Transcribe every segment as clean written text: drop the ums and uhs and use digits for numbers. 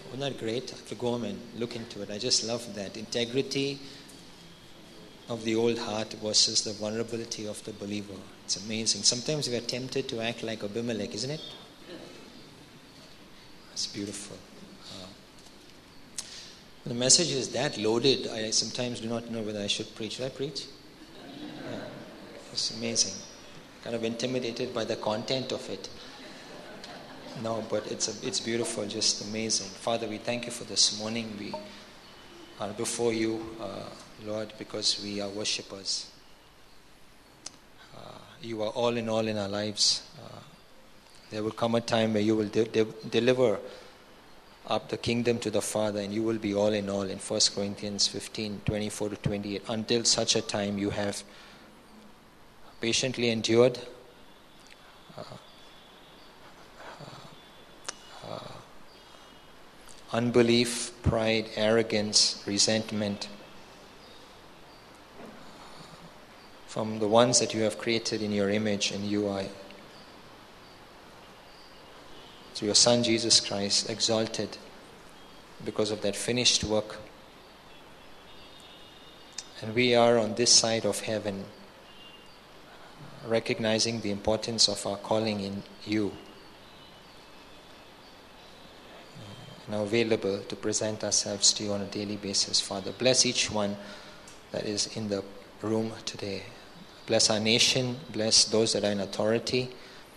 Wasn't that great? I have to go home and look into it. I just love that. Integrity of the old heart versus the vulnerability of the believer. It's amazing. Sometimes we are tempted to act like Abimelech, isn't it? It's beautiful. The message is that loaded. I sometimes do not know whether I should preach. Should I preach? Yeah. It's amazing. Kind of intimidated by the content of it. No, but it's beautiful, just amazing. Father, we thank you for this morning. We are before you, Lord, because we are worshippers. You are all in our lives. There will come a time where you will deliver up the kingdom to the Father, and you will be all in 1 Corinthians 15, 24 to 28. Until such a time you have patiently endured unbelief, pride, arrogance, resentment from the ones that you have created in your image, and you are, through your Son Jesus Christ, exalted because of that finished work. And we are on this side of heaven, recognizing the importance of our calling in you, and are available to present ourselves to you on a daily basis. Father, bless each one that is in the room today. Bless our nation. Bless those that are in authority.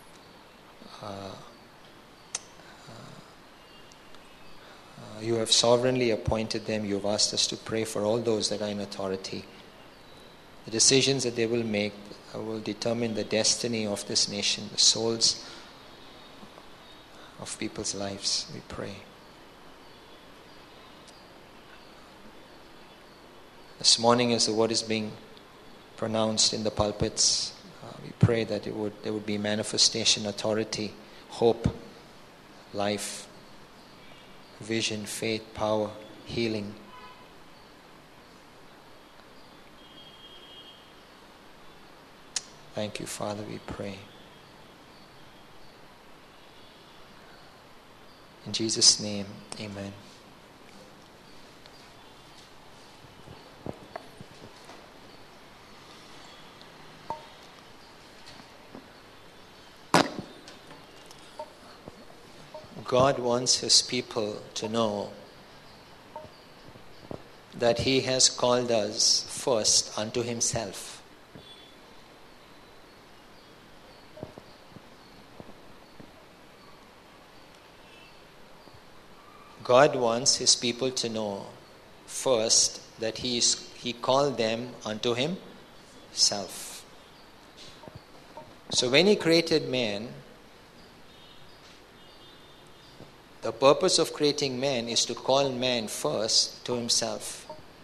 You have sovereignly appointed them. You have asked us to pray for all those that are in authority. The decisions that they will make will determine the destiny of this nation, the souls of people's lives, we pray. This morning, as the word is being pronounced in the pulpits, we pray that there would be manifestation, authority, hope, life, vision, faith, power, healing. Thank you, Father, we pray. In Jesus' name, amen. God wants His people to know that He has called us first unto Himself. God wants His people to know first that He called them unto Himself. So when He created man, the purpose of creating man is to call man first to himself.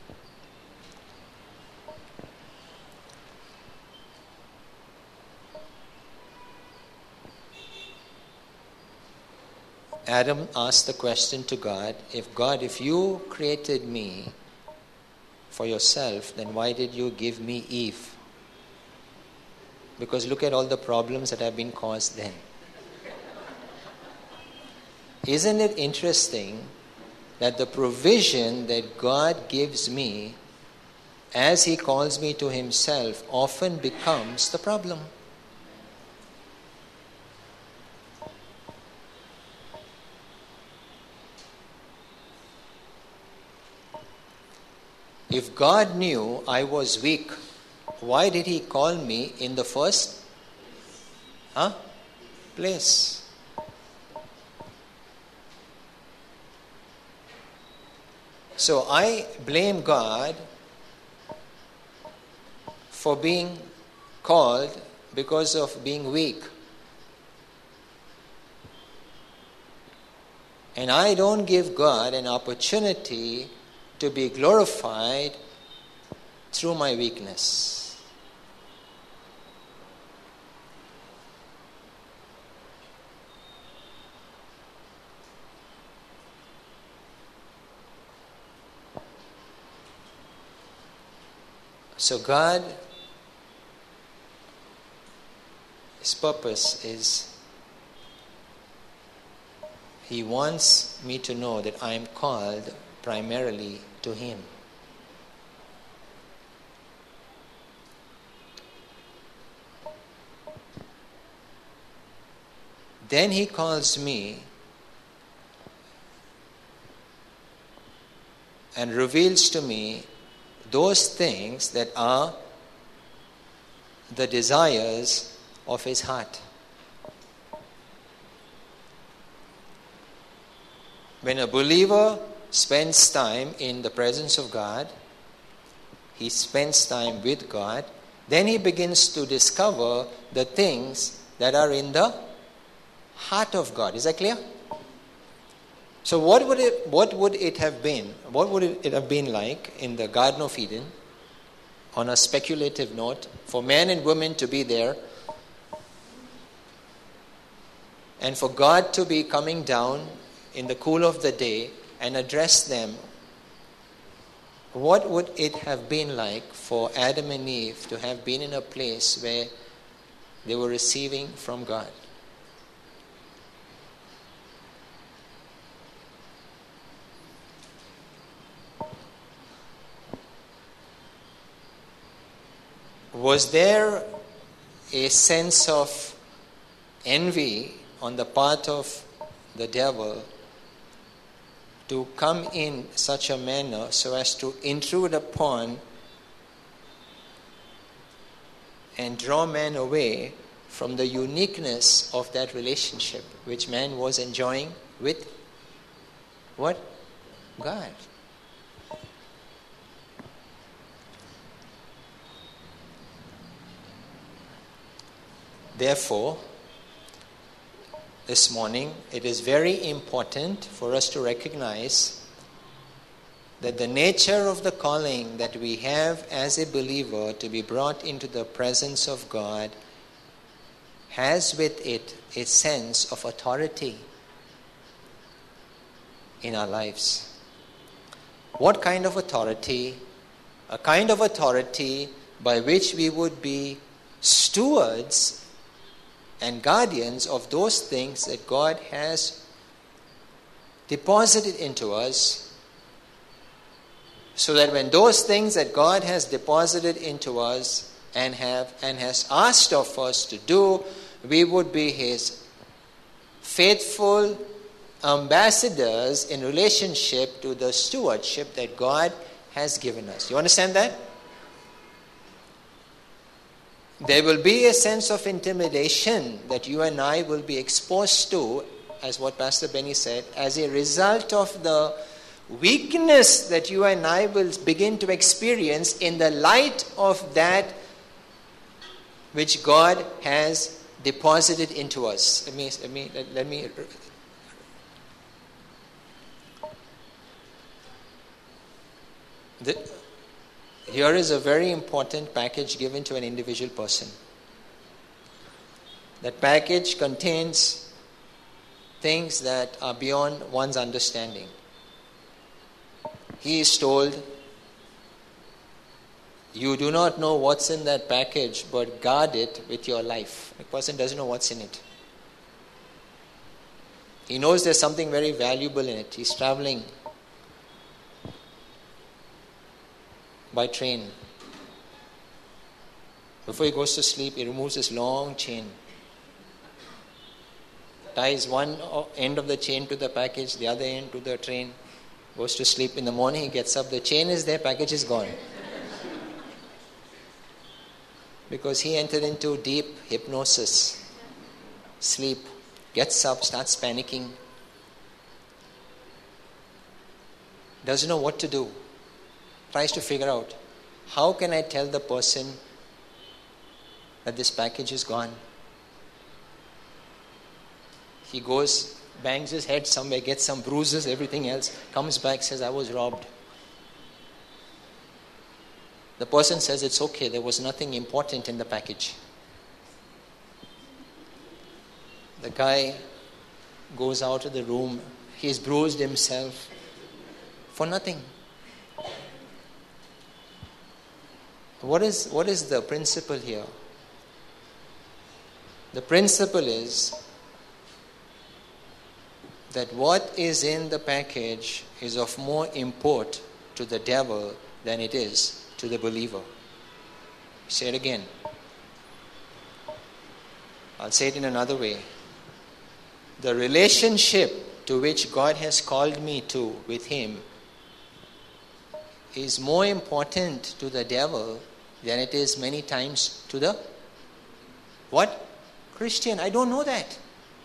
Adam asked the question to God, if you created me for yourself, then why did you give me Eve? Because look at all the problems that have been caused then. Isn't it interesting that the provision that God gives me as He calls me to Himself often becomes the problem? If God knew I was weak, why did He call me in the first place? So I blame God for being called because of being weak. And I don't give God an opportunity to be glorified through my weakness. So God, His purpose is He wants me to know that I am called primarily to Him. Then He calls me and reveals to me those things that are the desires of His heart. When a believer spends time in the presence of God, he spends time with God, then he begins to discover the things that are in the heart of God. Is that clear? So what would it have been? What would it have been like in the Garden of Eden, on a speculative note, for men and women to be there and for God to be coming down in the cool of the day and address them? What would it have been like for Adam and Eve to have been in a place where they were receiving from God? Was there a sense of envy on the part of the devil to come in such a manner so as to intrude upon and draw man away from the uniqueness of that relationship which man was enjoying with what? God. Therefore, this morning, it is very important for us to recognize that the nature of the calling that we have as a believer to be brought into the presence of God has with it a sense of authority in our lives. What kind of authority? A kind of authority by which we would be stewards and guardians of those things that God has deposited into us, so that when those things that God has deposited into us and has asked of us to do, we would be His faithful ambassadors in relationship to the stewardship that God has given us. You understand that? There will be a sense of intimidation that you and I will be exposed to, as what Pastor Benny said, as a result of the weakness that you and I will begin to experience in the light of that which God has deposited into us. Let me here is a very important package given to an individual person. That package contains things that are beyond one's understanding. He is told, you do not know what's in that package, but guard it with your life. The person doesn't know what's in it. He knows there's something very valuable in it. He's traveling by train. Before he goes to sleep, he removes this long chain, ties one end of the chain to the package, the other end to the train, goes to sleep. In the morning he gets up, the chain is there, package is gone. Because he entered into deep hypnosis, sleep, gets up, starts panicking, doesn't know what to do. Tries to figure out, how can I tell the person that this package is gone? He goes, bangs his head somewhere, gets some bruises, everything else, comes back, says, I was robbed. The person says, it's okay, there was nothing important in the package. The guy goes out of the room, he's bruised himself for nothing. What is the principle here? The principle is that what is in the package is of more import to the devil than it is to the believer. Say it again. I'll say it in another way. The relationship to which God has called me to with Him is more important to the devil than it is many times to the what? Christian. I don't know that.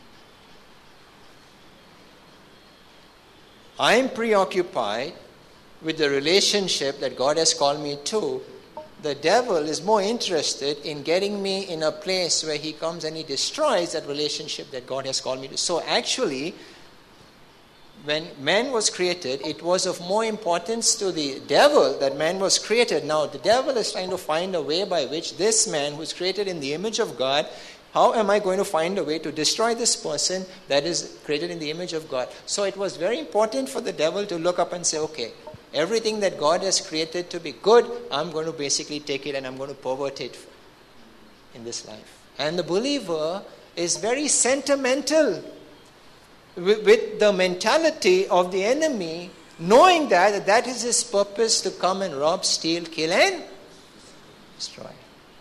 I am preoccupied with the relationship that God has called me to. The devil is more interested in getting me in a place where he comes and he destroys that relationship that God has called me to. So actually, when man was created, it was of more importance to the devil that man was created. Now, the devil is trying to find a way by which this man who is created in the image of God, how am I going to find a way to destroy this person that is created in the image of God? So it was very important for the devil to look up and say, okay, everything that God has created to be good, I'm going to basically take it and I'm going to pervert it in this life. And the believer is very sentimental with the mentality of the enemy, knowing that that is his purpose, to come and rob, steal, kill and destroy.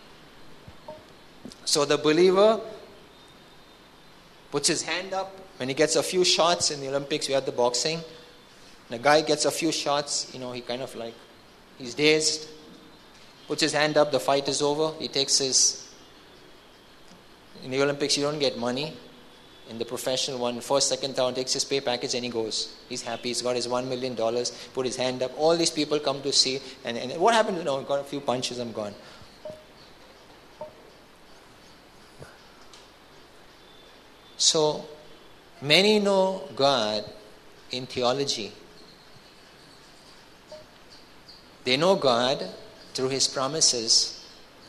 So the believer puts his hand up when he gets a few shots. In the Olympics we had the boxing. The guy gets a few shots, he kind of like, he's dazed, puts his hand up, the fight is over. He takes in the Olympics you don't get money. In the professional one, first, second, third, takes his pay package and he goes. He's happy, he's got his $1 million, put his hand up. All these people come to see, and what happened? Got a few punches, I'm gone. So, many know God in theology. They know God through His promises.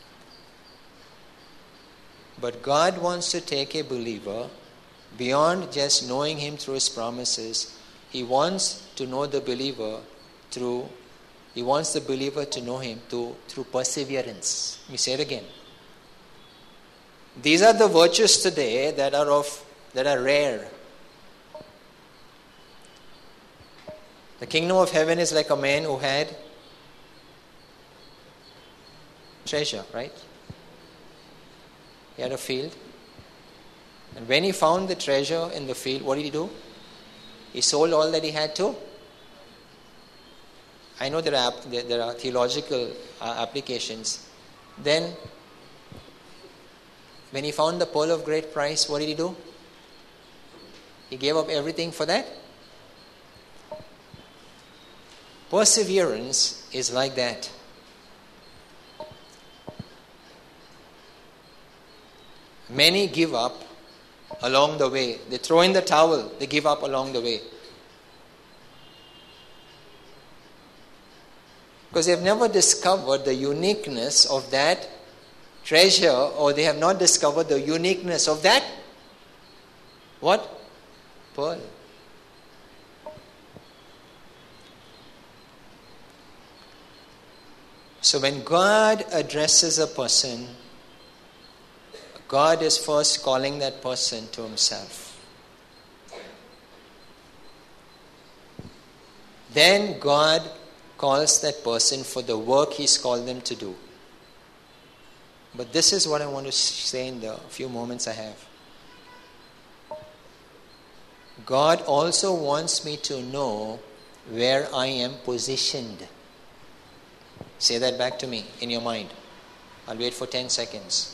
But God wants to take a believer beyond just knowing Him through His promises. He wants to know the believer He wants the believer to know Him through perseverance. Let me say it again. These are the virtues today that are rare. The kingdom of heaven is like a man who had treasure, right? He had a field. And when he found the treasure in the field, what did he do? He sold all that he had to. I know there are theological applications. Then, when he found the pearl of great price, what did he do? He gave up everything for that. Perseverance is like that. Many give up along the way. They throw in the towel. They give up along the way. Because they have never discovered the uniqueness of that treasure, or they have not discovered the uniqueness of that what? Pearl. So when God addresses a person, God is first calling that person to Himself. Then God calls that person for the work He's called them to do. But this is what I want to say in the few moments I have. God also wants me to know where I am positioned. Say that back to me in your mind. I'll wait for 10 seconds.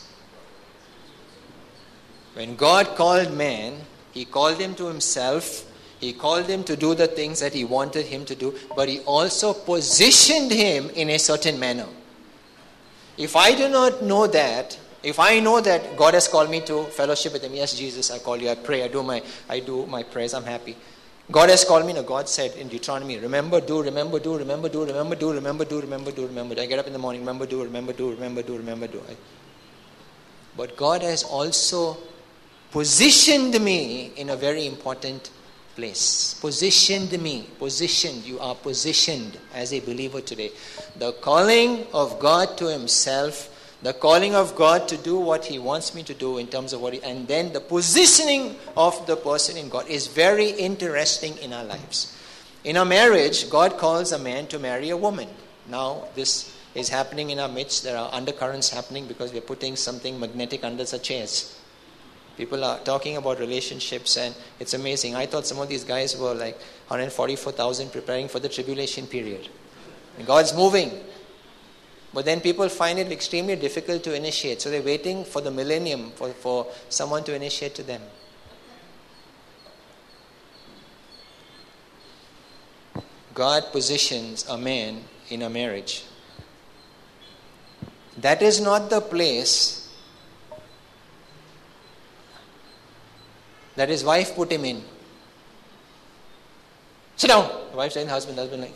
When God called man, He called him to Himself. He called him to do the things that He wanted him to do. But He also positioned him in a certain manner. If I do not know that, if I know that God has called me to fellowship with Him, yes, Jesus, I call you, I pray, I do my prayers, I'm happy. God has called me. No, God said in Deuteronomy, remember, do. I get up in the morning, remember, do. But God has also positioned me in a very important place. Positioned. You are positioned as a believer today. The calling of God to Himself, The calling of God to do what He wants me to do in terms of and then the positioning of the person in God is very interesting in our lives. In a marriage, God calls a man to marry a woman. Now, this is happening in our midst. There are undercurrents happening because we're putting something magnetic under the chairs. People are talking about relationships, and it's amazing. I thought some of these guys were like 144,000 preparing for the tribulation period. And God's moving. But then people find it extremely difficult to initiate. So they're waiting for the millennium for someone to initiate to them. God positions a man in a marriage. That is not the place that his wife put him in. Sit down. The wife saying, husband like.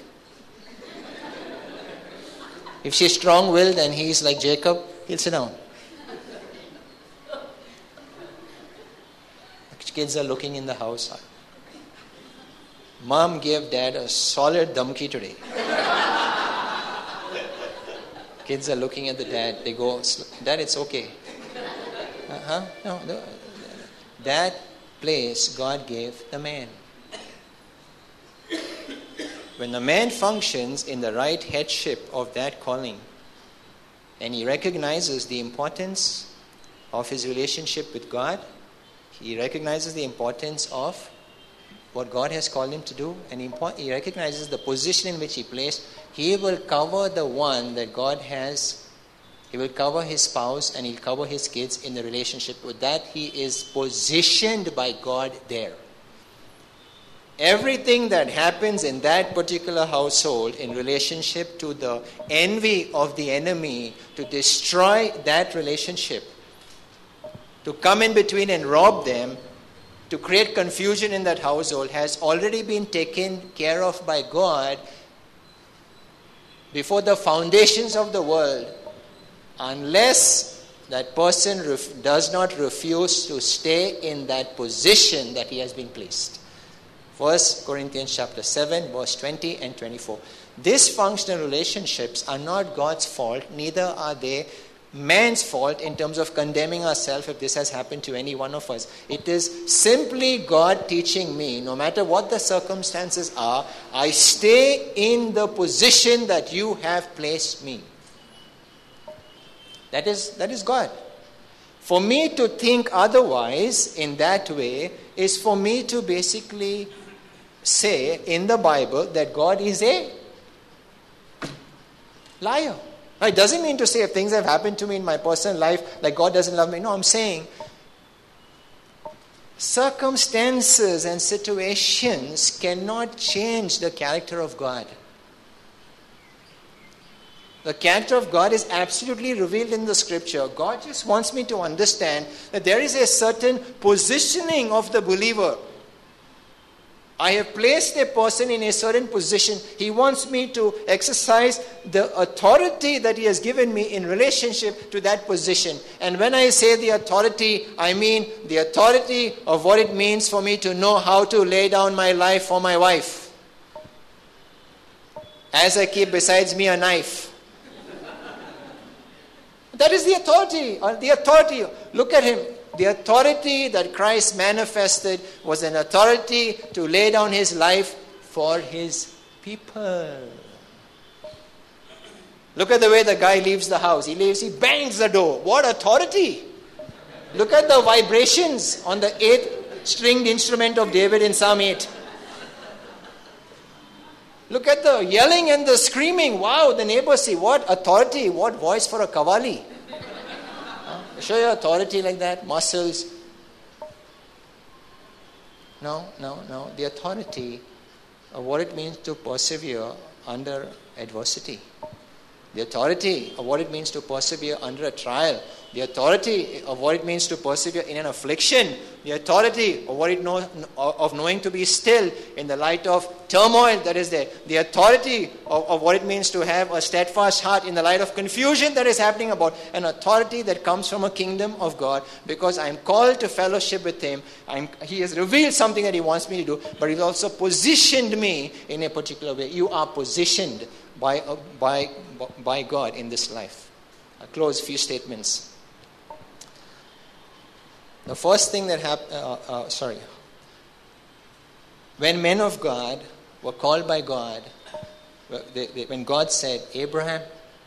If she's strong-willed and he's like Jacob, he'll sit down. The kids are looking in the house. Mom gave dad a solid dhamki today. Kids are looking at the dad. They go, Dad, it's okay. No. That place God gave the man. When the man functions in the right headship of that calling, and he recognizes the importance of his relationship with God, he recognizes the importance of what God has called him to do, and he recognizes the position in which he placed, he will cover the one that God has. He will cover his spouse and he'll cover his kids in the relationship. With that, he is positioned by God there. Everything that happens in that particular household in relationship to the envy of the enemy to destroy that relationship, to come in between and rob them, to create confusion in that household, has already been taken care of by God before the foundations of the world, unless that person does not refuse to stay in that position that he has been placed. 1 Corinthians chapter 7, verse 20 and 24. Dysfunctional relationships are not God's fault, neither are they man's fault in terms of condemning ourselves if this has happened to any one of us. It is simply God teaching me, no matter what the circumstances are, I stay in the position that you have placed me. That is God. For me to think otherwise in that way is for me to basically say in the Bible that God is a liar. Now, it doesn't mean to say if things have happened to me in my personal life, like God doesn't love me. No, I'm saying circumstances and situations cannot change the character of God. The character of God is absolutely revealed in the scripture. God just wants me to understand that there is a certain positioning of the believer. I have placed a person in a certain position. He wants me to exercise the authority that He has given me in relationship to that position. And when I say the authority, I mean the authority of what it means for me to know how to lay down my life for my wife. As I keep besides me a knife. That is the authority. The authority. Look at Him. The authority that Christ manifested was an authority to lay down His life for His people. Look at the way the guy leaves the house. He bangs the door. What authority! Look at the vibrations on the 8th stringed instrument of David in Psalm 8. Look at the yelling and the screaming. Wow, the neighbors see. What authority, what voice for a kavali. Show your authority like that, muscles. No. The authority of what it means to persevere under adversity. The authority of what it means to persevere under a trial. The authority of what it means to persevere in an affliction. The authority of what it of knowing to be still in the light of turmoil that is there. The authority of what it means to have a steadfast heart in the light of confusion that is happening about. An authority that comes from a kingdom of God, because I am called to fellowship with Him. He has revealed something that He wants me to do, but He's also positioned me in a particular way. You are positioned by God in this life. I'll close a few statements. The first thing that happened, when men of God were called by God, when God said, Abraham,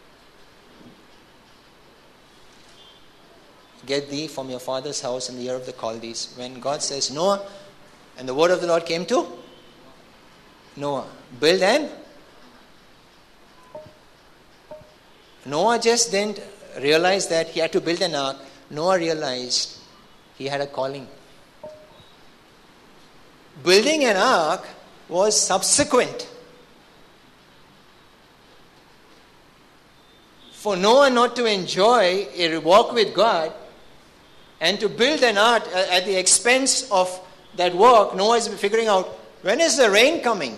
get thee from your father's house in the Ur of the Chaldees. When God says Noah, and the word of the Lord came to Noah, build and Noah just didn't realize that he had to build an ark. Noah realized he had a calling. Building an ark was subsequent. For Noah not to enjoy a walk with God and to build an ark at the expense of that work, Noah is figuring out, when is the rain coming?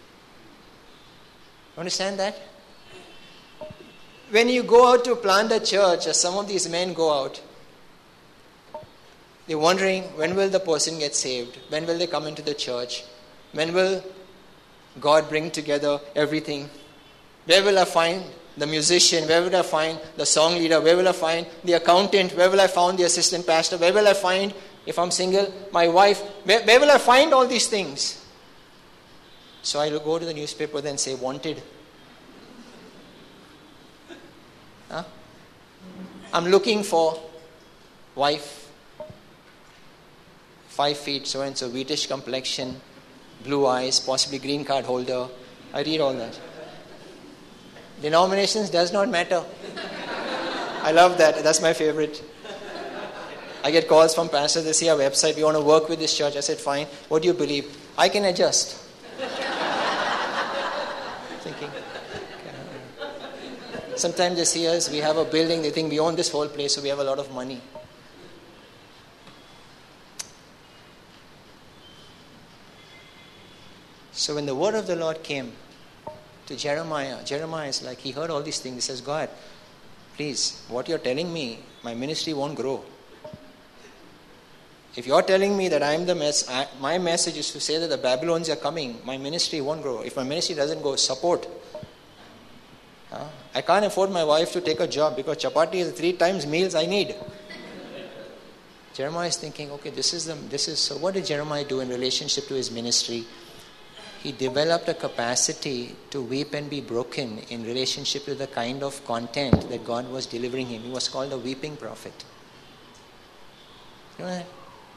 Understand that? When you go out to plant a church, as some of these men go out, they're wondering, when will the person get saved? When will they come into the church? When will God bring together everything? Where will I find the musician? Where will I find the song leader? Where will I find the accountant? Where will I find the assistant pastor? Where will I find, if I'm single, my wife? Where will I find all these things? So I will go to the newspaper then say, wanted. Huh? I'm looking for wife, 5 feet, so-and-so, wheatish complexion, blue eyes, possibly green card holder. I read all that. Denominations does not matter. I love that. That's my favorite. I get calls from pastors. They see our website. We want to work with this church. I said, fine. What do you believe? I can adjust. Thinking. Sometimes they see us. We have a building. They think we own this whole place, so we have a lot of money. So when the word of the Lord came to Jeremiah is like, he heard all these things. He says, God, please, what you're telling me, my ministry won't grow. If you're telling me that I'm the my message is to say that the Babylonians are coming, my ministry won't grow. If my ministry doesn't go, support. I can't afford my wife to take a job because chapati is 3 times meals I need. Jeremiah is thinking, okay, so what did Jeremiah do in relationship to his ministry? He developed a capacity to weep and be broken in relationship to the kind of content that God was delivering him. He was called a weeping prophet. You know that?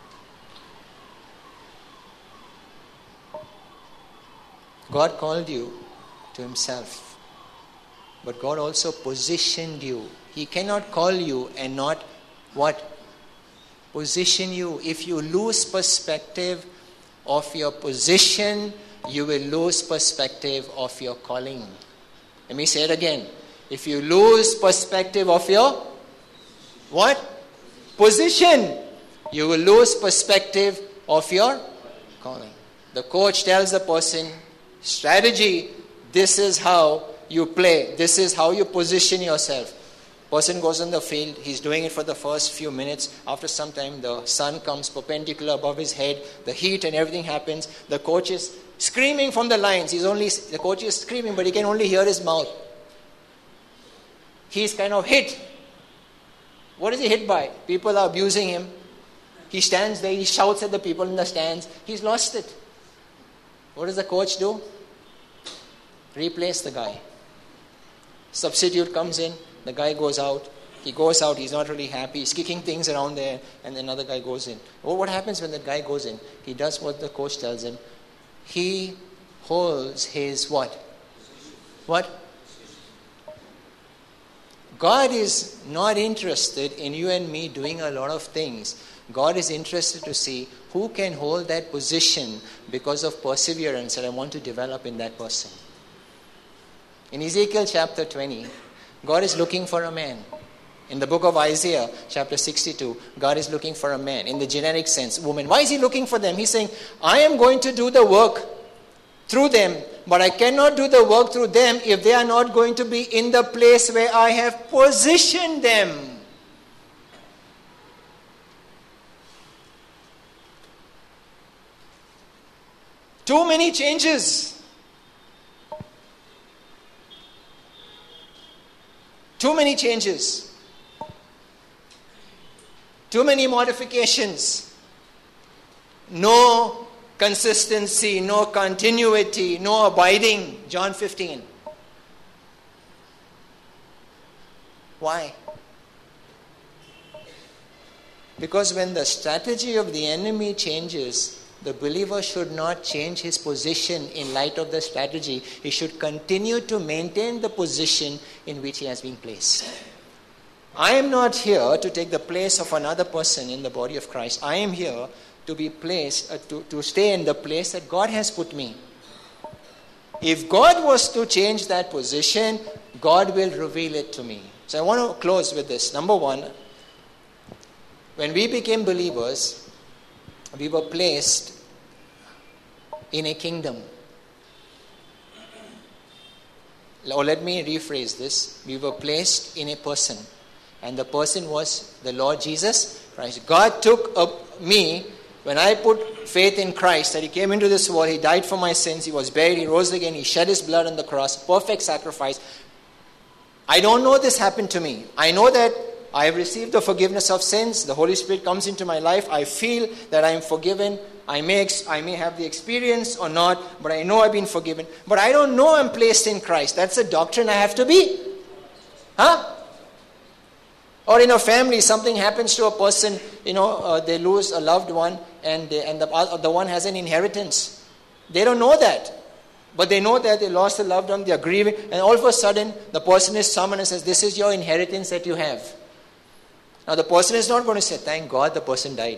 God called you to himself. But God also positioned you. He cannot call you and not what? Position you. If you lose perspective of your position, you will lose perspective of your calling. Let me say it again. If you lose perspective of your what? Position, you will lose perspective of your calling. The coach tells the person, strategy, this is how you play. This is how you position yourself. Person goes on the field, he's doing it for the first few minutes. After some time, the sun comes perpendicular above his head, the heat and everything happens. The coach is screaming from the lines. The coach is screaming, but he can only hear his mouth. He's kind of hit. What is he hit by? People are abusing him. He stands there, he shouts at the people in the stands. He's lost it. What does the coach do? Replace the guy. Substitute comes in. The guy goes out. He goes out. He's not really happy. He's kicking things around there. And another guy goes in. Well, what happens when that guy goes in? He does what the coach tells him. He holds his what? What? God is not interested in you and me doing a lot of things. God is interested to see who can hold that position because of perseverance that I want to develop in that person. In Ezekiel chapter 20, God is looking for a man. In the book of Isaiah, chapter 62, God is looking for a man. In the generic sense, woman. Why is he looking for them? He's saying, I am going to do the work through them, but I cannot do the work through them if they are not going to be in the place where I have positioned them. Too many changes. Too many changes. Too many modifications. No consistency, no continuity, no abiding. John 15. Why? Because when the strategy of the enemy changes, the believer should not change his position in light of the strategy. He should continue to maintain the position in which he has been placed. I am not here to take the place of another person in the body of Christ. I am here to be placed, to stay in the place that God has put me. If God was to change that position, God will reveal it to me. So I want to close with this. Number one, when we became believers, we were placed in a kingdom. Or let me rephrase this. We were placed in a person. And the person was the Lord Jesus Christ. God took me when I put faith in Christ, that He came into this world, He died for my sins, He was buried, He rose again, He shed His blood on the cross, perfect sacrifice. I don't know this happened to me. I know that I have received the forgiveness of sins. The Holy Spirit comes into my life. I feel that I am forgiven. I may have the experience or not, but I know I've been forgiven. But I don't know I'm placed in Christ. That's a doctrine I have to be. Huh? Or in a family, something happens to a person, they lose a loved one and the one has an inheritance. They don't know that. But they know that they lost a loved one, they are grieving, and all of a sudden, the person is summoned and says, this is your inheritance that you have. Now, the person is not going to say, thank God the person died.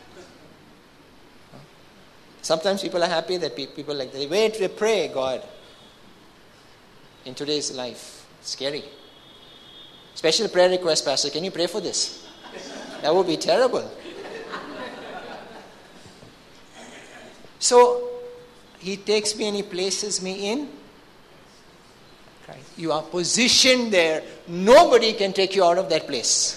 Sometimes people are happy that people like that. They wait, they pray, God. In today's life, it's scary. Special prayer request, Pastor, can you pray for this? That would be terrible. So, He takes me and He places me in Christ. You are positioned there. Nobody can take you out of that place.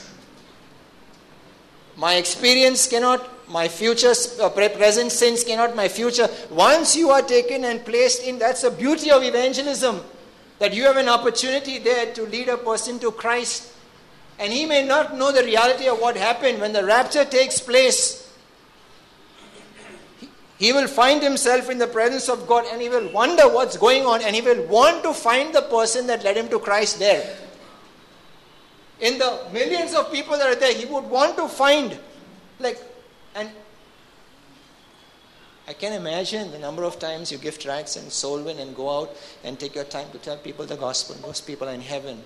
My experience cannot, my future, present sins cannot, my future. Once you are taken and placed in, that's the beauty of evangelism. That you have an opportunity there to lead a person to Christ. And he may not know the reality of what happened. When the rapture takes place, he will find himself in the presence of God and he will wonder what's going on and he will want to find the person that led him to Christ there. In the millions of people that are there, he would want to find, and I can imagine the number of times you give tracts and soul win and go out and take your time to tell people the gospel. Those people are in heaven.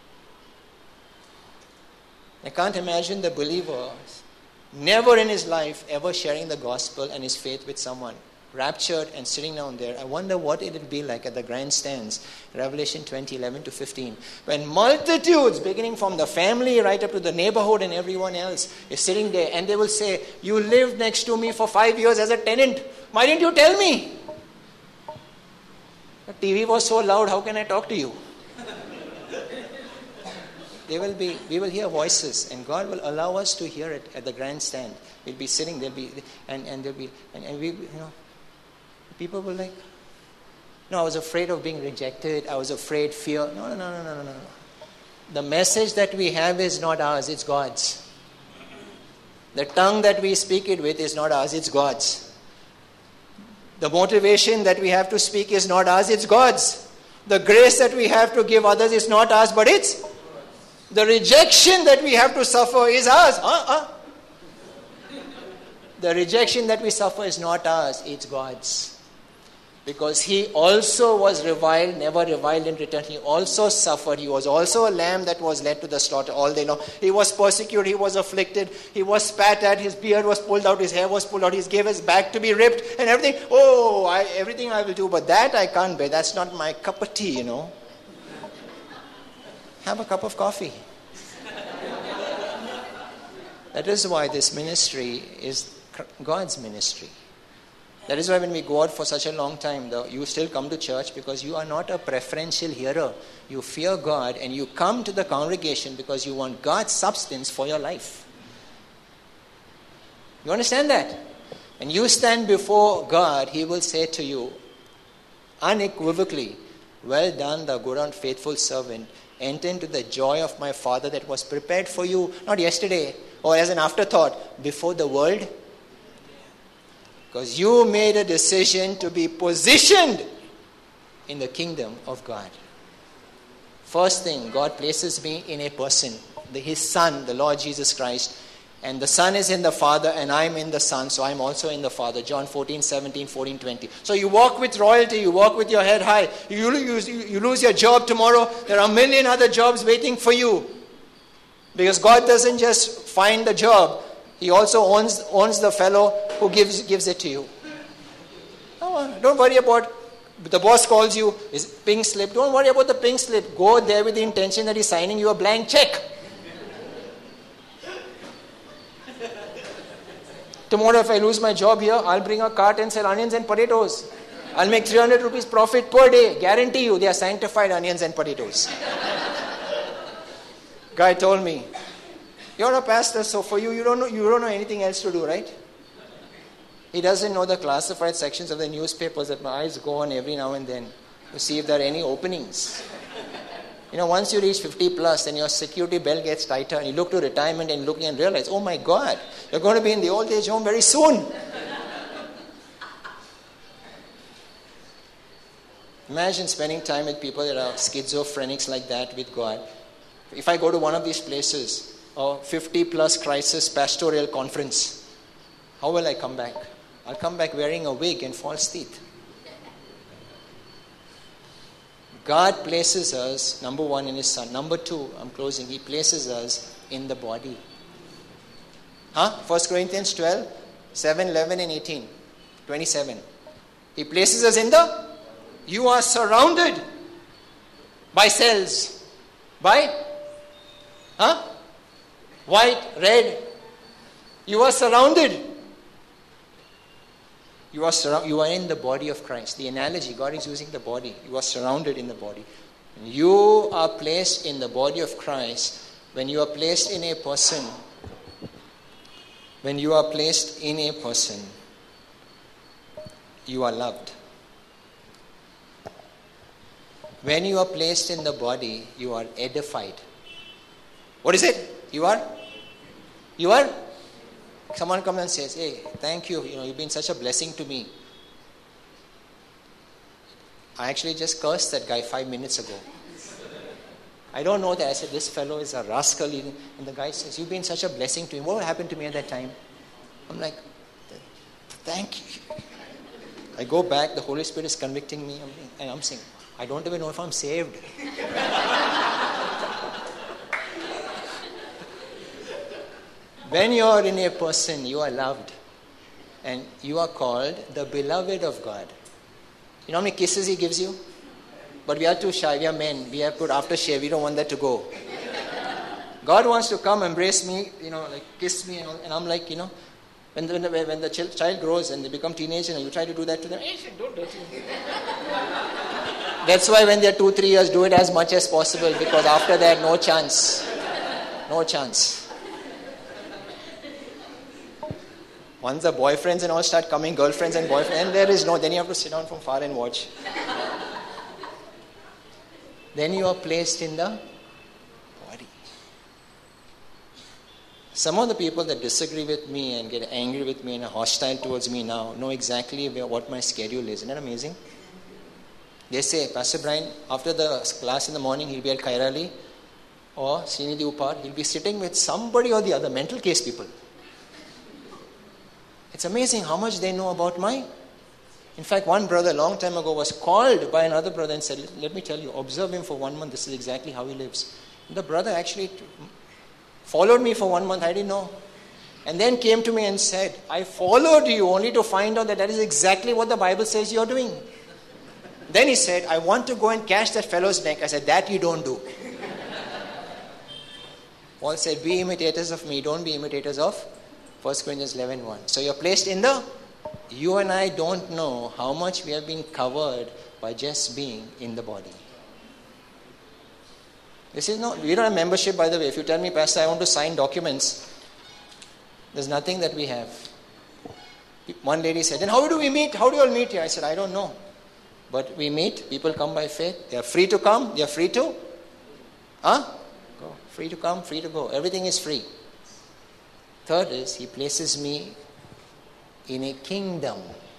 I can't imagine the believer never in his life ever sharing the gospel and his faith with someone. Raptured and sitting down there. I wonder what it would be like at the grandstands. Revelation 20:11-15. When multitudes, beginning from the family right up to the neighborhood and everyone else, is sitting there and they will say, you lived next to me for 5 years as a tenant. Why didn't you tell me? The TV was so loud, how can I talk to you? We will hear voices, and God will allow us to hear it at the grandstand. We'll be sitting, people will no, I was afraid of being rejected. I was afraid, fear. No. The message that we have is not ours, it's God's. The tongue that we speak it with is not ours, it's God's. The motivation that we have to speak is not ours, it's God's. The grace that we have to give others is not ours, but it's the rejection that we have to suffer is ours. The rejection that we suffer is not ours, it's God's. Because He also was reviled, never reviled in return. He also suffered. He was also a lamb that was led to the slaughter all day long. He was persecuted, He was afflicted, He was spat at, His beard was pulled out, His hair was pulled out, He gave His back to be ripped and everything. Everything I will do, but that I can't bear. That's not my cup of tea, Have a cup of coffee. That is why this ministry is God's ministry. That is why when we go out for such a long time, you still come to church because you are not a preferential hearer. You fear God and you come to the congregation because you want God's substance for your life. You understand that? When you stand before God, He will say to you unequivocally, well done, thou good and faithful servant. enter into the joy of my Father that was prepared for you, not yesterday or as an afterthought, before the world. Because you made a decision to be positioned in the kingdom of God. First thing, God places me in a person, His Son, the Lord Jesus Christ. And the Son is in the Father, and I'm in the Son, so I'm also in the Father. John 14, 17, 14, 20. So you walk with royalty, you walk with your head high. You lose your job tomorrow, there are a million other jobs waiting for you. Because God doesn't just find the job, He also owns the fellow who gives it to you. Don't worry about, the boss calls you, is pink slip. Don't worry about the pink slip. Go there with the intention that He's signing you a blank check. Tomorrow if I lose my job here, I'll bring a cart and sell onions and potatoes. I'll make 300 rupees profit per day. Guarantee you, they are sanctified onions and potatoes. Guy told me, you're a pastor, so for you don't know anything else to do, right? He doesn't know the classified sections of the newspapers that my eyes go on every now and then to see if there are any openings. Once you reach 50 plus, then your security belt gets tighter and you look to retirement and looking and realize, oh my God, you're going to be in the old age home very soon. Imagine spending time with people that are schizophrenics like that with God. If I go to one of these places, or 50 plus crisis pastoral conference, how will I come back? I'll come back wearing a wig and false teeth. God places us, number one, in His Son. Number two, I'm closing, He places us in the body. 1 Corinthians 12, 7, 11 and 18, 27. He places us in you are surrounded by cells. By? White, red. You are surrounded. You are in the body of Christ. The analogy, God is using the body. You are surrounded in the body. You are placed in the body of Christ. When you are placed in a person, you are loved. When you are placed in the body, you are edified. What is it? You are? Someone comes and says, hey, thank you. You've been such a blessing to me. I actually just cursed that guy 5 minutes ago. I don't know that. I said, this fellow is a rascal. And the guy says, you've been such a blessing to him. What happened to me at that time? I'm like, thank you. I go back. The Holy Spirit is convicting me. And I'm saying, I don't even know if I'm saved. When you are in a person, you are loved. And you are called the beloved of God. You know how many kisses He gives you? But we are too shy. We are men. We have put aftershave. We don't want that to go. God wants to come, embrace me, kiss me. And I'm like, when the child grows and they become teenagers, you try to do that to them. Hey, don't touch me. That's why when they're 2-3 years, do it as much as possible. Because after that, no chance. No chance. Once the boyfriends and all start coming, girlfriends and boyfriends, and then you have to sit down from far and watch. Then you are placed in the body. Some of the people that disagree with me and get angry with me and are hostile towards me now know exactly what my schedule is. Isn't that amazing? They say, Pastor Brian, after the class in the morning, he'll be at Kairali or Srinidhi Upar. He'll be sitting with somebody or the other, mental case people. It's amazing how much they know about my. In fact, one brother a long time ago was called by another brother and said, let me tell you, observe him for 1 month. This is exactly how he lives. And the brother actually followed me for 1 month. I didn't know. And then came to me and said, I followed you only to find out that is exactly what the Bible says you're doing. Then he said, I want to go and catch that fellow's neck. I said, that you don't do. Paul said, be imitators of me. Don't be imitators of 1 Corinthians 11:1. So you're placed in you and I don't know how much we have been covered by just being in the body. We don't have membership, by the way. If you tell me, Pastor, I want to sign documents, there's nothing that we have. One lady said, then how do we meet? How do you all meet here? I said, I don't know. But we meet, people come by faith. They are free to come, they are free to Go. Free to come, free to go. Everything is free. Third is, he places me in a kingdom.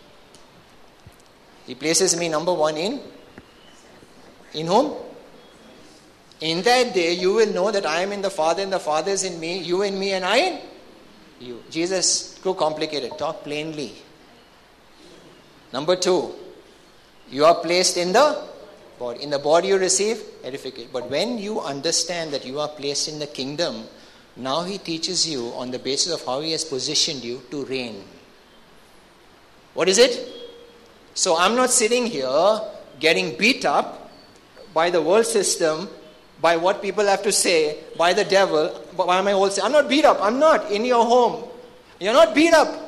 He places me, number one, in whom? In that day, you will know that I am in the Father and the Father is in me, you in me and I in you. Jesus, too complicated. Talk plainly. Number two, you are placed in the body. In the body you receive edification. But when you understand that you are placed in the kingdom, now he teaches you on the basis of how he has positioned you to reign. What is it? So I'm not sitting here getting beat up by the world system, by what people have to say, by the devil, by my old self. I'm not beat up. I'm not in your home. You're not beat up.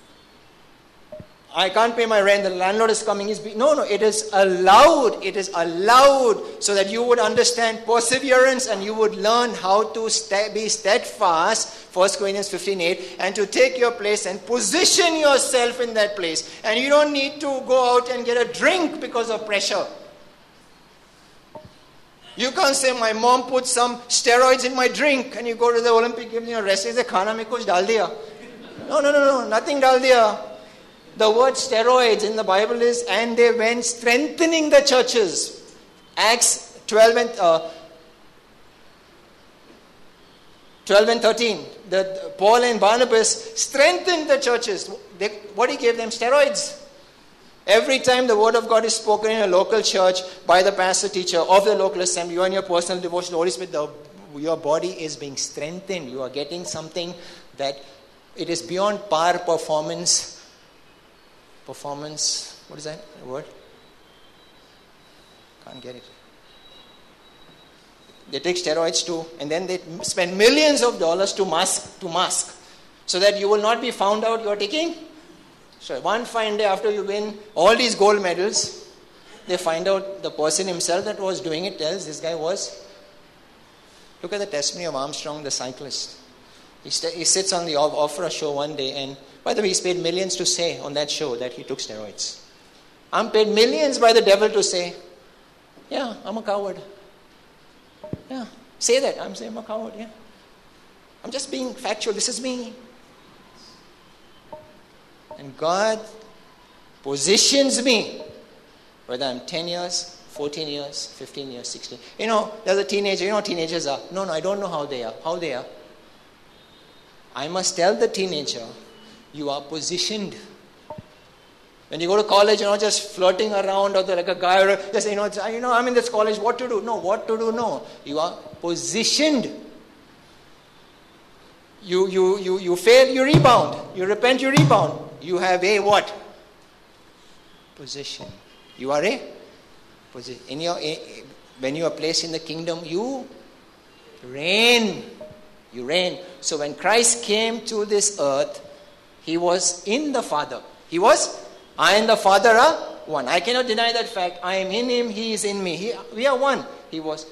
I can't pay my rent. The landlord is coming. No. It is allowed. It is allowed so that you would understand perseverance and you would learn how to be steadfast. 1 Corinthians 15:8, and to take your place and position yourself in that place. And you don't need to go out and get a drink because of pressure. You can't say, my mom put some steroids in my drink, and you go to the Olympic Games, rest is khana mein kuch dal diya. No, nothing dal diya. The word steroids in the Bible is, and they went strengthening the churches. Acts 12 and 13. Paul and Barnabas strengthened the churches. What he gave them? Steroids. Every time the word of God is spoken in a local church by the pastor teacher of the local assembly, you and your personal devotion to the Holy Spirit, your body is being strengthened. You are getting something that it is beyond par performance. What is that word? Can't get it. They take steroids too, and then they spend millions of dollars to mask, so that you will not be found out you are taking. So one fine day after you win all these gold medals, they find out the person himself that was doing it tells this guy was. Look at the testimony of Armstrong, the cyclist. He sits on the Ofra show one day, and by the way, he's paid millions to say on that show that he took steroids. I'm paid millions by the devil to say, yeah, I'm a coward. Yeah, say that. I'm saying I'm a coward, yeah. I'm just being factual. This is me. And God positions me, whether I'm 10 years, 14 years, 15 years, 16. There's a teenager. You know how teenagers are. No, I don't know how they are. How they are. I must tell the teenager, you are positioned. When you go to college, you're not just flirting around or like a guy or just, I'm in this college, what to do? No, what to do? No. You are positioned. You fail, you rebound. You repent, you rebound. You have a what? Position. You are a position. When you are placed in the kingdom, you reign. You reign. So when Christ came to this earth, he was in the Father. I and the Father are one. I cannot deny that fact. I am in him, he is in me. We are one. He was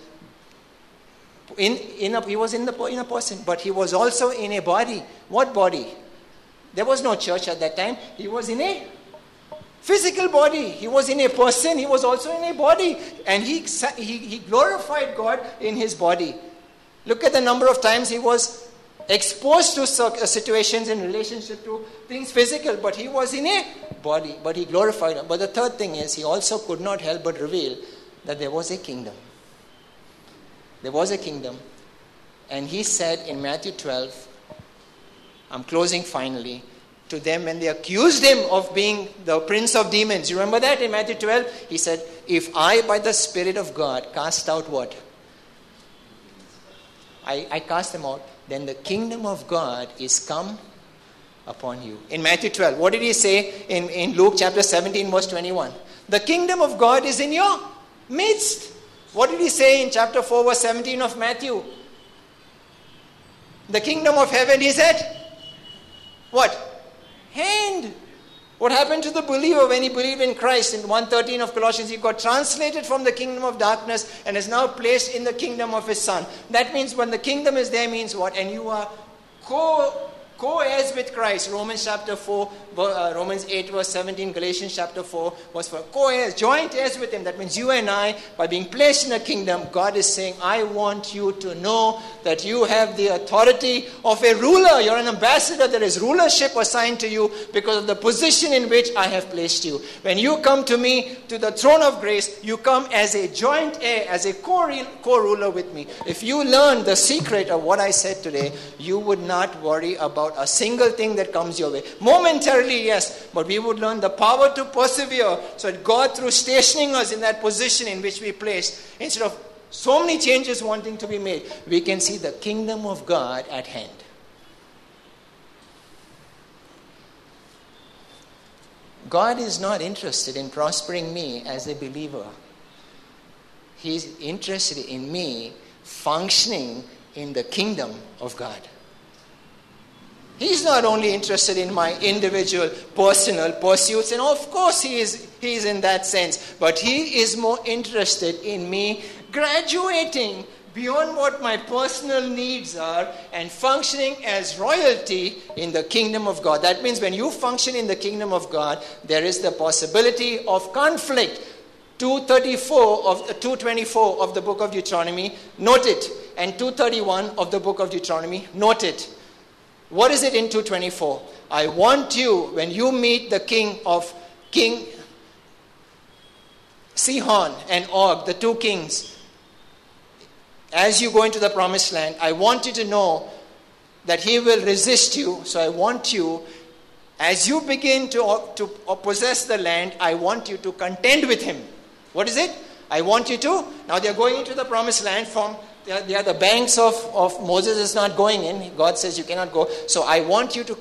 in a person, but he was also in a body. What body? There was no church at that time. He was in a physical body. He was in a person. He was also in a body. And he glorified God in his body. Look at the number of times he was exposed to situations in relationship to things physical, but he was in a body, but he glorified him. But the third thing is, he also could not help but reveal that there was a kingdom. There was a kingdom. And he said in Matthew 12, I'm closing finally, to them when they accused him of being the prince of demons. You remember that in Matthew 12? He said, if I by the Spirit of God cast out what? I cast them out, then the kingdom of God is come upon you. In Matthew 12, what did he say in Luke chapter 17 verse 21? The kingdom of God is in your midst. What did he say in chapter 4 verse 17 of Matthew? The kingdom of heaven is at what? Hand. What happened to the believer when he believed in Christ? In 1:13 of Colossians, he got translated from the kingdom of darkness and is now placed in the kingdom of his Son. That means when the kingdom is there means what? And you are co-heirs with Christ. Romans chapter 4, Romans 8 verse 17, Galatians chapter 4 verse 4. Co-heirs, joint heirs with him. That means you and I, by being placed in the kingdom, God is saying, I want you to know that you have the authority of a ruler. You're an ambassador. There is rulership assigned to you because of the position in which I have placed you. When you come to me, to the throne of grace, you come as a joint heir, as a co-ruler with me. If you learn the secret of what I said today, you would not worry about a single thing that comes your way. Momentarily, yes, but we would learn the power to persevere, so that God, through stationing us in that position in which we placed, instead of so many changes wanting to be made, we can see the kingdom of God at hand. God is not interested in prospering me as a believer. He's interested in me functioning in the kingdom of God. He's not only interested in my individual personal pursuits, and of course he is in that sense, but he is more interested in me graduating beyond what my personal needs are and functioning as royalty in the kingdom of God. That means when you function in the kingdom of God, there is the possibility of conflict. 224 of the book of Deuteronomy, note it. And 231 of the book of Deuteronomy, note it. What is it in 224? I want you, when you meet the King Sihon and Og, the two kings, as you go into the promised land, I want you to know that he will resist you. So I want you, as you begin to possess the land, I want you to contend with him. What is it? I want you to. Now they are going into the promised land from they are the banks of Moses is not going in. God says you cannot go. So I want you to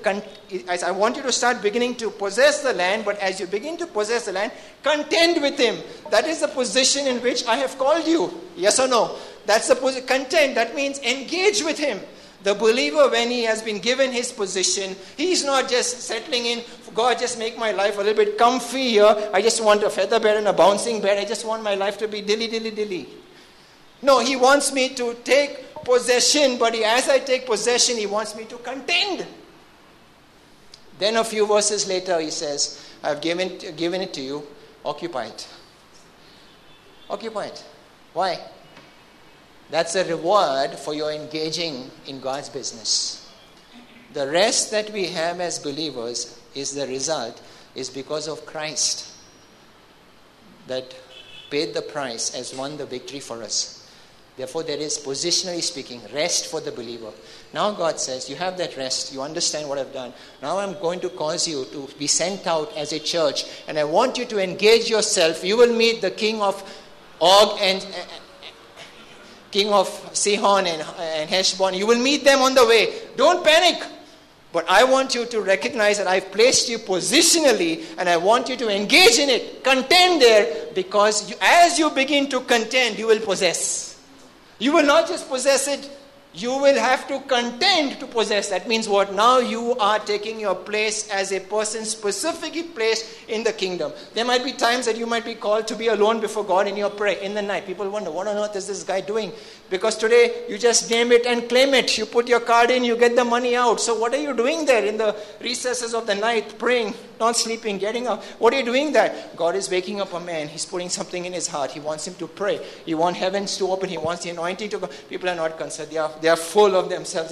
start beginning to possess the land. But as you begin to possess the land, contend with him. That is the position in which I have called you. Yes or no? That's the position. Contend. That means engage with him. The believer, when he has been given his position, he's not just settling in, God, just make my life a little bit comfy here. I just want a feather bed and a bouncing bed. I just want my life to be dilly. No, he wants me to take possession, but as I take possession, he wants me to contend. Then a few verses later, he says, I've given it to you. Occupy it. Occupy it. Why? That's a reward for your engaging in God's business. The rest that we have as believers is because of Christ that paid the price, has won the victory for us. Therefore, there is, positionally speaking, rest for the believer. Now God says, you have that rest. You understand what I've done. Now I'm going to cause you to be sent out as a church. And I want you to engage yourself. You will meet the king of Og and king of Sihon and Heshbon. You will meet them on the way. Don't panic. But I want you to recognize that I've placed you positionally, and I want you to engage in it. Contend there, because as you begin to contend, you will possess. You will not just possess it, you will have to contend to possess. That means what? Now you are taking your place as a person specifically placed in the kingdom. There might be times that you might be called to be alone before God in your prayer in the night. People wonder, what on earth is this guy doing? Because today you just name it and claim it. You put your card in, you get the money out. So what are you doing there in the recesses of the night, praying, not sleeping, getting up? What are you doing there? God is waking up a man. He's putting something in his heart. He wants him to pray. He wants heavens to open. He wants the anointing to go. People are not concerned. They are full of themselves.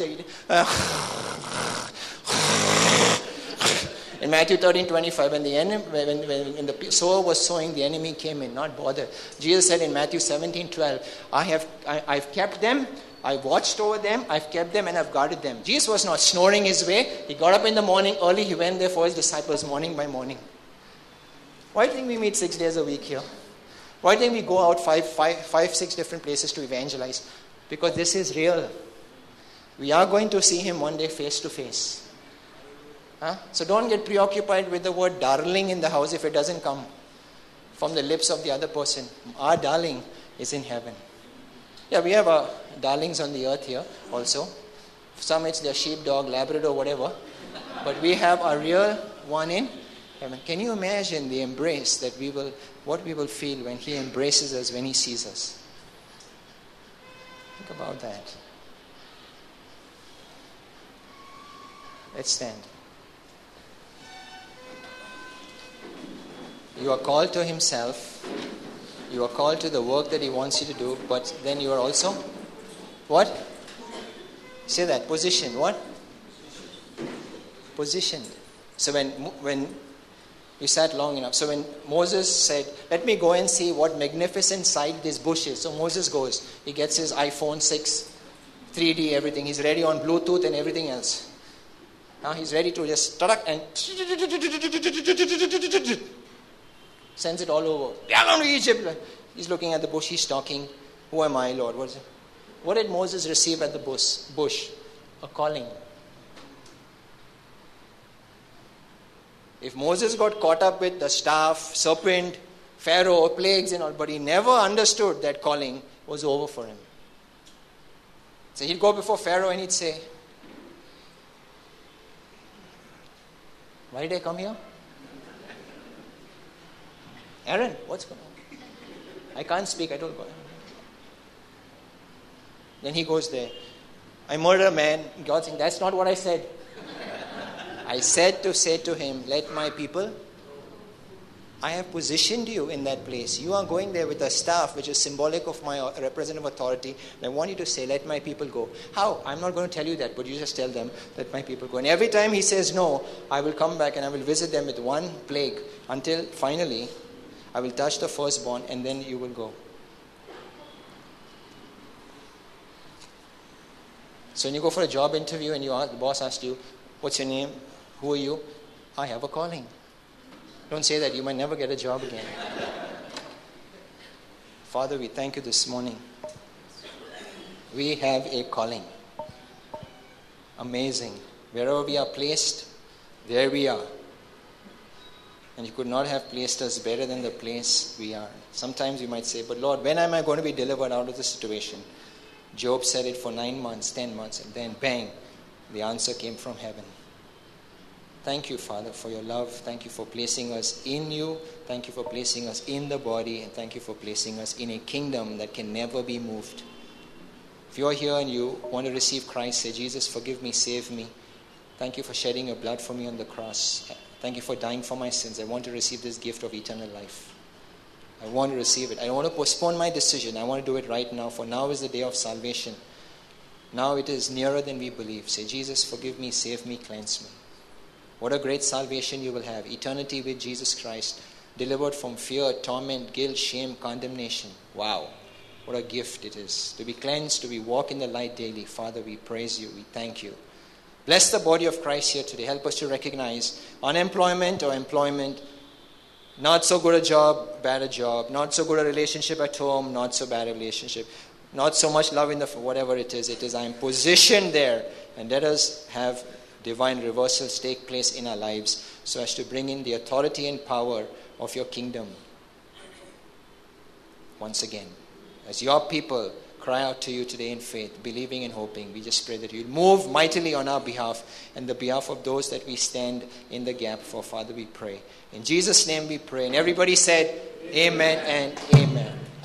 In Matthew 13:25, when the sower was sowing, the enemy came in, not bothered. Jesus said in Matthew 17:12, I've kept them, I've watched over them, I've kept them, and I've guarded them. Jesus was not snoring his way. He got up in the morning early. He went there for his disciples morning by morning. Why do you think we meet 6 days a week here? Why do you think we go out 6 different places to evangelize? Because this is real. We are going to see him one day face to face. So don't get preoccupied with the word darling in the house if it doesn't come from the lips of the other person. Our darling is in heaven. Yeah, we have our darlings on the earth here also. Some it's their sheepdog, Labrador, whatever. But we have a real one in heaven. Can you imagine the embrace that what we will feel when he embraces us, when he sees us? Think about that. Let's stand. You are called to Himself. You are called to the work that He wants you to do, but then you are also, what? Say that. Positioned. What? Positioned. So when you sat long enough. So when Moses said, let me go and see what magnificent sight this bush is. So Moses goes. He gets his iPhone 6, 3D, everything. He's ready on Bluetooth and everything else. Now he's ready to just and sends it all over. Down to Egypt. He's looking at the bush. He's talking. Who am I, Lord? What is it? What did Moses receive at the bush? A calling. If Moses got caught up with the staff, serpent, Pharaoh, plagues and all, but he never understood that calling was over for him. So he'd go before Pharaoh and he'd say, why did I come here? Aaron, what's going on? I can't speak, I told God. Then he goes there. I murdered a man. God saying, that's not what I said. I said to say to him, let my people. I have positioned you in that place. You are going there with a staff which is symbolic of my representative authority. And I want you to say, let my people go. How? I'm not going to tell you that, but you just tell them, let my people go. And every time he says no, I will come back and I will visit them with one plague until finally I will touch the firstborn and then you will go. So when you go for a job interview and the boss asks you, what's your name? Who are you? I have a calling. Don't say that. You might never get a job again. Father, we thank you this morning. We have a calling. Amazing. Wherever we are placed, there we are. And you could not have placed us better than the place we are. Sometimes you might say, but Lord, when am I going to be delivered out of the situation? Job said it for 9 months, 10 months, and then bang, the answer came from heaven. Thank you, Father, for your love. Thank you for placing us in you. Thank you for placing us in the body. And thank you for placing us in a kingdom that can never be moved. If you're here and you want to receive Christ, say, Jesus, forgive me, save me. Thank you for shedding your blood for me on the cross. Thank you for dying for my sins. I want to receive this gift of eternal life. I want to receive it. I don't want to postpone my decision. I want to do it right now, for now is the day of salvation. Now it is nearer than we believe. Say, Jesus, forgive me, save me, cleanse me. What a great salvation you will have. Eternity with Jesus Christ. Delivered from fear, torment, guilt, shame, condemnation. Wow. What a gift it is. To be cleansed, to be walk in the light daily. Father, we praise you. We thank you. Bless the body of Christ here today. Help us to recognize unemployment or employment. Not so good a job, bad a job. Not so good a relationship at home, not so bad a relationship. Not so much love in the, whatever it is. I am positioned there. And let us have divine reversals take place in our lives so as to bring in the authority and power of your kingdom. Once again, as your people cry out to you today in faith, believing and hoping, we just pray that you'll move mightily on our behalf and the behalf of those that we stand in the gap for. Father, we pray. In Jesus' name we pray. And everybody said, amen and amen.